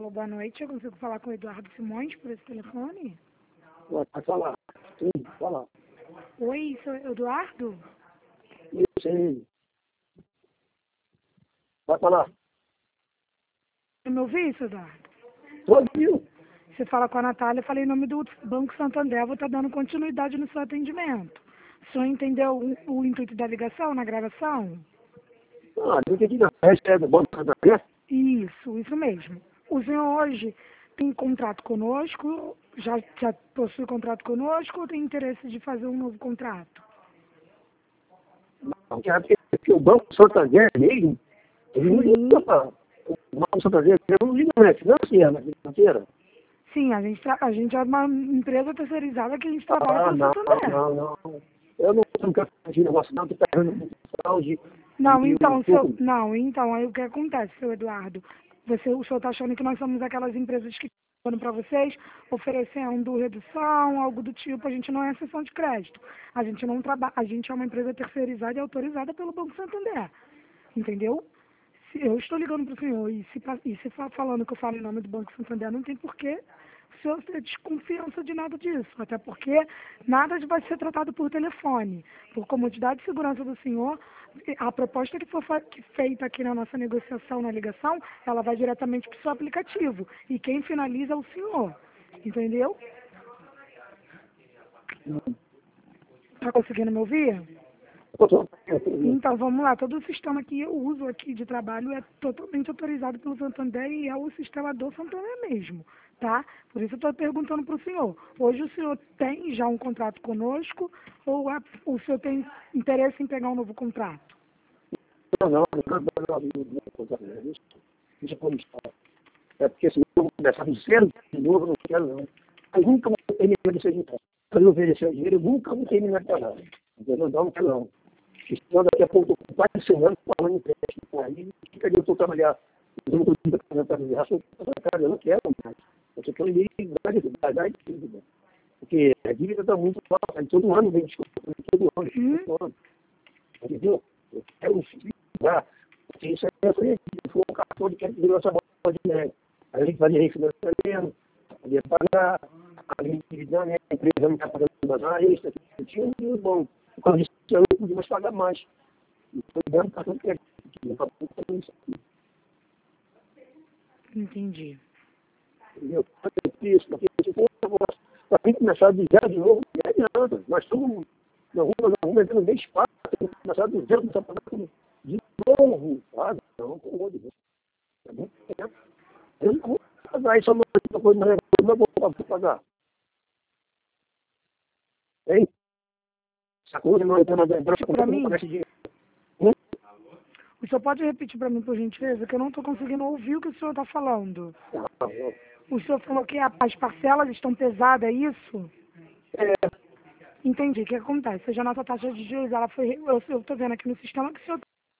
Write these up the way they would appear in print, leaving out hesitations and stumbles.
Alô, boa noite. Eu consigo falar com o Eduardo Simões por esse telefone? Pode falar. Sim, fala. Oi, sou Eduardo? Isso aí. Pode falar. Você me ouviu, seu Eduardo? Ouviu? Você fala com a Natália, eu falei em nome do Banco Santander, vou estar dando continuidade no seu atendimento. O senhor entendeu o intuito da ligação na gravação? Não entendi não. Essa é do Banco Santander? Isso mesmo. O senhor hoje tem contrato conosco, já possui contrato conosco ou tem interesse de fazer um novo contrato? Não, porque o Banco Santander mesmo, ele não Sim. liga para o Banco Santander, ele não liga, não é financeira, mas financeira. Sim, a gente é uma empresa terceirizada que a gente trabalha com o Não. Santander. Eu não quero fazer negócio não, que está errando muito fraude. Então, aí o que acontece, seu Eduardo? O senhor está achando que nós somos aquelas empresas que estão para vocês, oferecendo redução, algo do tipo, a gente não é sessão de crédito. A gente não trabalha, a gente é uma empresa terceirizada e autorizada pelo Banco Santander. Entendeu? Se eu estou ligando para o senhor e se falando que eu falo em nome do Banco Santander, não tem porquê o senhor ter desconfiança de nada disso. Até porque nada vai ser tratado por telefone. Por comodidade e segurança do senhor, a proposta que for feita aqui na nossa negociação, na ligação, ela vai diretamente para o seu aplicativo. E quem finaliza é o senhor. Entendeu? Está conseguindo me ouvir? Então, vamos lá. Todo o sistema que eu uso aqui de trabalho é totalmente autorizado pelo Santander e é o sistema do Santander mesmo, tá? Por isso eu estou perguntando para o senhor. Hoje o senhor tem já um contrato conosco ou o senhor tem interesse em pegar um novo contrato? Não, deixa como está. É porque se eu vou começar do zero de novo, eu não quero não. Eu nunca vou terminar de ser de casa. Quando eu oferecer o dinheiro, eu nunca vou terminar de pagar. Entendeu? Não quero não. Senão daqui a pouco, com quase 100 anos, falando em empréstimo. Aí, fica ali, eu estou trabalhando. Eu não estou trabalhando, eu não quero mais. Eu só quero ir dar dívida. Porque a dívida está muito alta. Todo ano vem descontando, todo ano. Entendeu? Eu quero ligar. Porque isso aí é foi um cartão de crédito virou essa bola de neve. Aí a gente fazia refinanciamento, podia pagar, a gente dividendo, né? A empresa não está pagando mais, isso aqui. Eu tinha um bom. Por causa disso, eu não podia mais pagar mais. E foi dando cartão de crédito. Entendi. Entendeu? Isso, porque se for um negócio para mim começar do zero de novo, não adianta. Nós estamos na rua entrando bem espaço, temos que começar do zero, começar a pagar tudo de novo. Ah, não, pelo amor de Deus. É muito tempo. Eu não vou pagar isso, uma coisa mais não vou pagar. Hein? Essa coisa não entra na lembrança, como é que eu vou pagar esse dinheiro? O senhor pode repetir para mim, por gentileza, que eu não estou conseguindo ouvir o que o senhor está falando. O senhor falou que as parcelas estão pesadas, é isso? É. Entendi. O que acontece? Seja a nossa taxa de juros, ela foi. Eu estou vendo aqui no sistema que o senhor.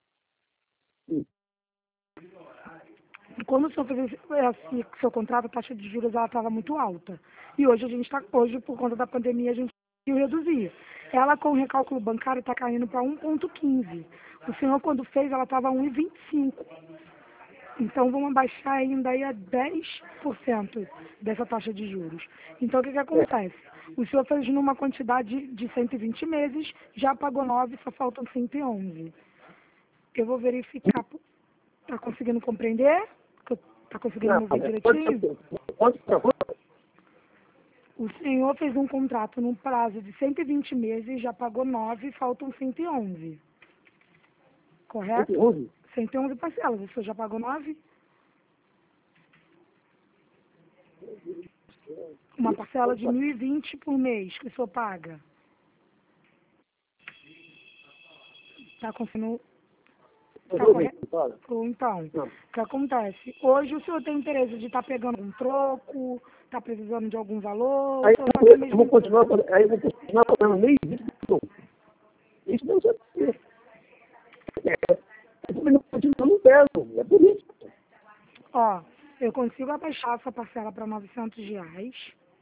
Quando o senhor fez esse seu contrato, a taxa de juros ela estava muito alta. E hoje hoje, por conta da pandemia, a gente conseguiu reduzir. Ela, com o recálculo bancário, está caindo para 1,15. O senhor, quando fez, ela estava 1,25. Então, vamos abaixar ainda aí a 10% dessa taxa de juros. Então, o que acontece? O senhor fez numa quantidade de 120 meses, já pagou 9, só faltam 111. Eu vou verificar. Está conseguindo compreender? Está conseguindo me ouvir direitinho? O senhor fez um contrato num prazo de 120 meses, já pagou 9, faltam 111. Correto? 111 parcelas. O senhor já pagou 9? Uma parcela de 1.020 por mês que o senhor paga. Está conseguindo... Tá correto? Então, o que acontece? Hoje o senhor tem interesse de estar pegando um troco, está precisando de algum valor? Aí eu vou continuar pagando meio isso não sei porquê. Eu não continuo no pego, é por isso. Ó, eu consigo abaixar essa parcela para R$900.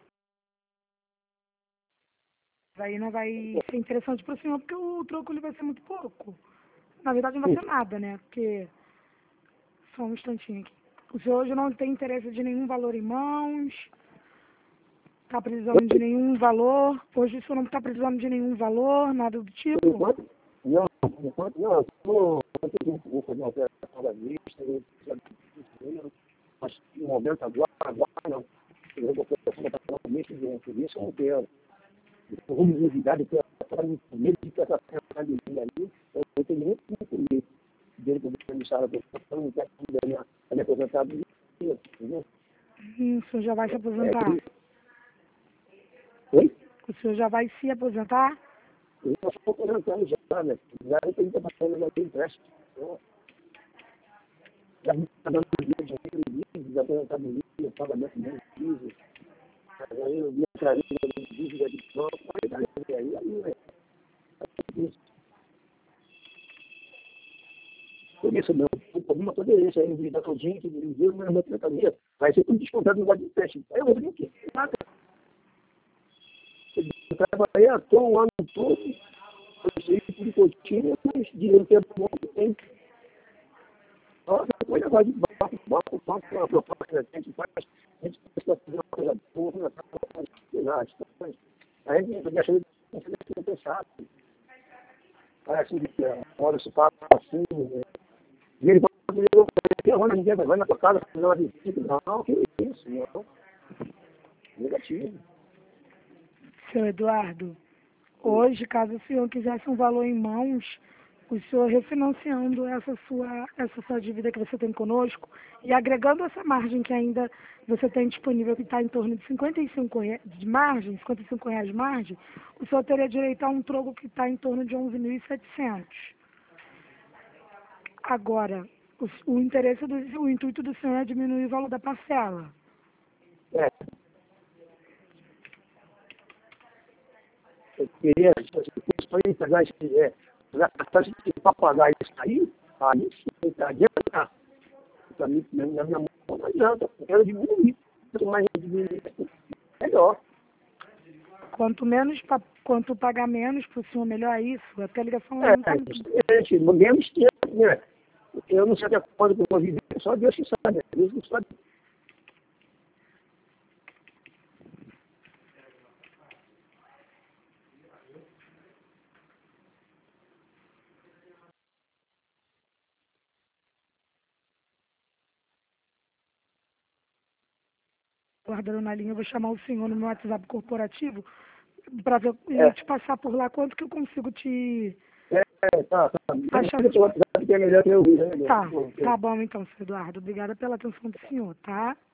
Aí não vai ser interessante para o senhor, porque o troco ele vai ser muito pouco. Na verdade não vai ser nada, né? Porque... Só um instantinho aqui. O senhor hoje não tem interesse de nenhum valor em mãos? Está precisando de nenhum valor? Hoje o senhor não está precisando de nenhum valor, nada do Por tipo? enquanto, não. Por enquanto, não. Eu vou fazer uma operação da vista, eu preciso de dinheiro, mas no momento agora não. Eu vou fazer uma operação da vista, por isso eu não quero. Eu vou me duvidar de ter medo de ter essa academia ali, eu tenho muito que comer. Dele que eu vou começar a população, não quero que me aposentado, entendeu? O senhor já vai se aposentar? Oi? O senhor já vai se aposentar? Eu já estou aposentando já, né? Já eu tenho que estar passando, já tenho empréstimo. Já me está dando dinheiro livre, já aposentado livre, pagamento livre. Aí eu me atraí na dívida de banco, aí, por isso não, alguma coisa é essa, aí me dá todinho, que me deu uma mercadoria, vai ser tudo descontado no negócio de teste. Aí eu vou fazer o quê? Nada. Eu trabalhei à toa um ano todo, eu sei que tudo continha, mas dinheiro que é bom que tem. Nossa, depois agora de banco, uma proposta que a gente faz, a gente precisa fazer uma coisa boa, sei lá, a gente deixa de pensar. Parece que a hora se passa assim, e ele fala, ninguém vai na tua casa fazer uma visita. Não, que isso, não. Negativo. Seu Eduardo, hoje, caso o senhor quisesse um valor em mãos, o senhor refinanciando essa sua dívida que você tem conosco e agregando essa margem que ainda você tem disponível, que está em torno de R$ 55 de margem, R$ 55 de margem, o senhor teria direito a um troco que está em torno de 11.700. Agora, o intuito do senhor é diminuir o valor da parcela. É, eu queria, se for pegar para pagar isso aí sim, tá adianta. Para mim, na minha mão, não adianta, eu quero diminuir. Quanto mais diminuir, melhor. Quanto pagar menos para o senhor, melhor isso. Até a ligação É, não está... gente, menos tempo, né? Eu não sei até quando que eu vou viver, só Deus que sabe, né? Deus que sabe. Guardando na linha, eu vou chamar o senhor no meu WhatsApp corporativo para ver É, te passar por lá quanto que eu consigo te tá. achar. Eu vou que é melhor que eu vi, né? Tá bom então, senhor Eduardo. Obrigada pela atenção do senhor, tá?